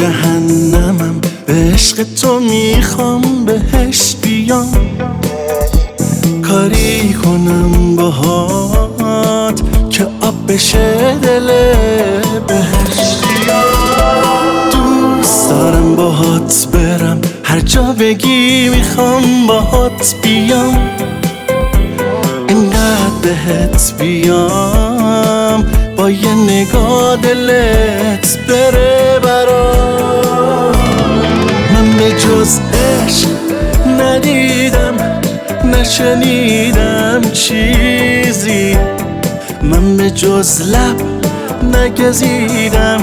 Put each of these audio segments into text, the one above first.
جهنمم، به عشق تو میخوام بهش بیام. کاری کنم باهات که آب بشه دل بهش. دوست دارم باهات برم هر جا بگی، میخوام باهات بیام. اینقدر بهت بیام با یه نگاه دلت بره برام. من به جز عشق ندیدم، نشنیدم چیزی. من به جز لب نگزیدم،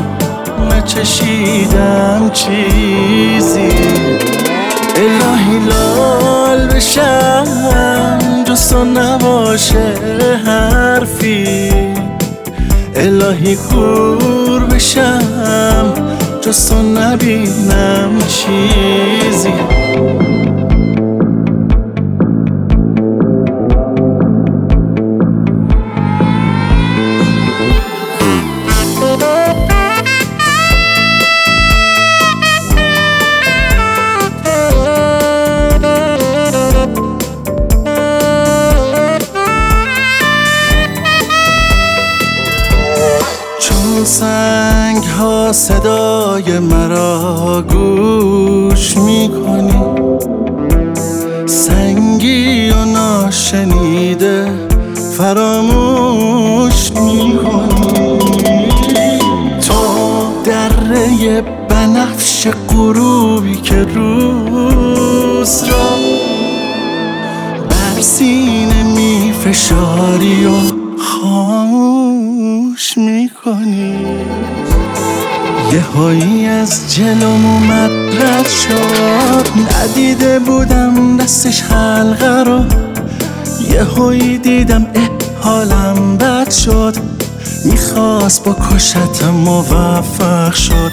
نچشیدم چیزی. الهی لال بشم جز تو نباشه حرفی. الهی کور بشم جز تو نبینم چیزی. سنگ ها صدای مرا گوش میکنی، سنگی و ناشنیده فراموش میکنی. تو دره بنفش غروبی که روز را بر سینه میفشاری و خاموش میکنی. یه هایی از جلوم اومد رد شد، ندیده بودم دستش حلقه رو. یه هایی دیدم حالم بد شد، میخواست با کشتم موفق شد.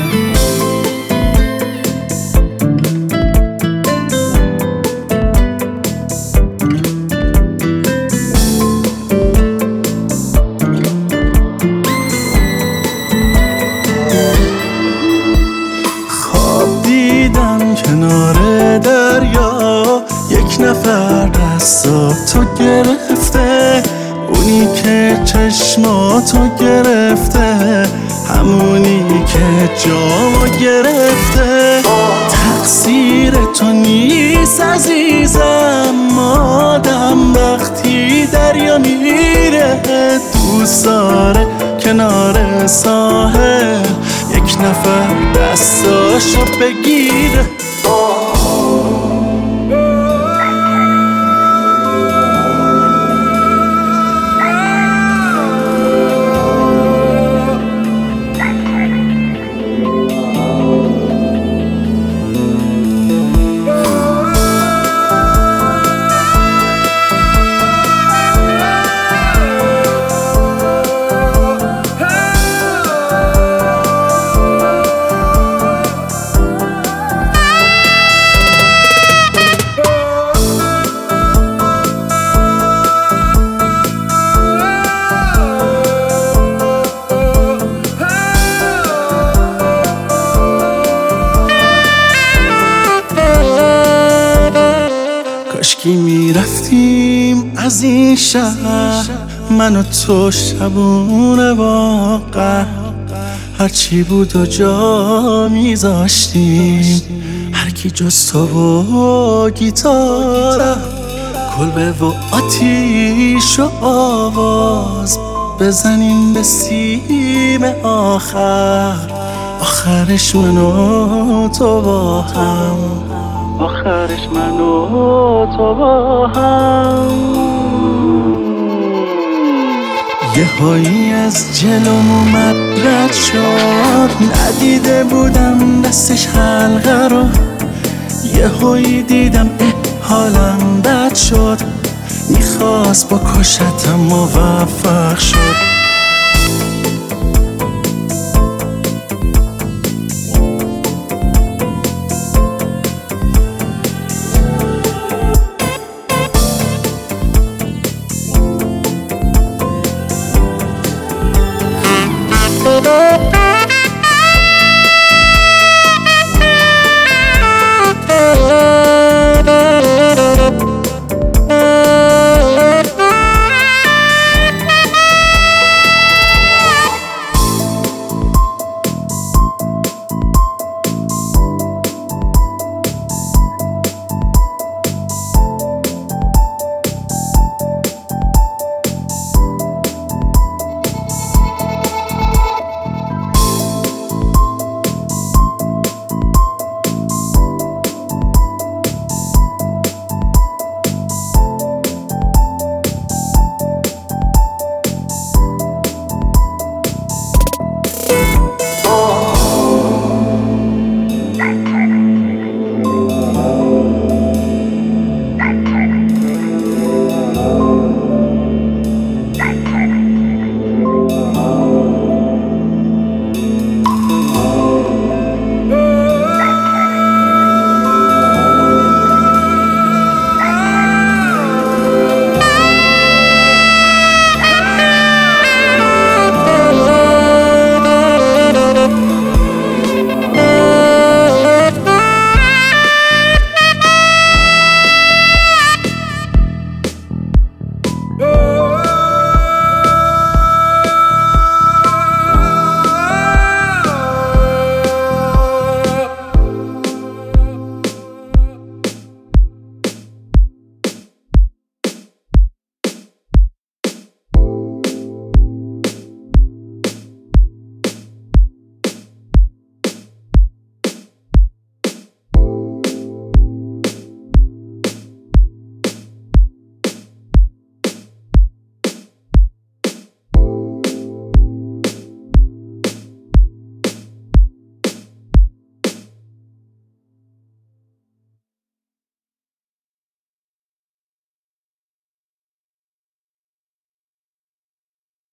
کنار دریا یک نفر دستاتو گرفته، اونی که چشماتو گرفته، همونی که جامو گرفته. تقصیر تو نیست عزیزم، آدم وقتی دریا میره دوست داره کنار ساحل یک نفر دستاشو بگیره. کاشکی میرفتیم از این شهر، من و تو شبونه واقع. هرچی بود و جا میذاشتیم، هرکی جز تو و گیتارم. کلبه و آتیش و آواز بزنیم به سیم آخر. آخرش من و تو با هم، آخرش من و تو با هم. یه هایی از جلوم اومد رد شد، ندیده بودم دستش حلقه رو. یه هایی دیدم حالم بد شد، میخواست با کشتم موفق شد.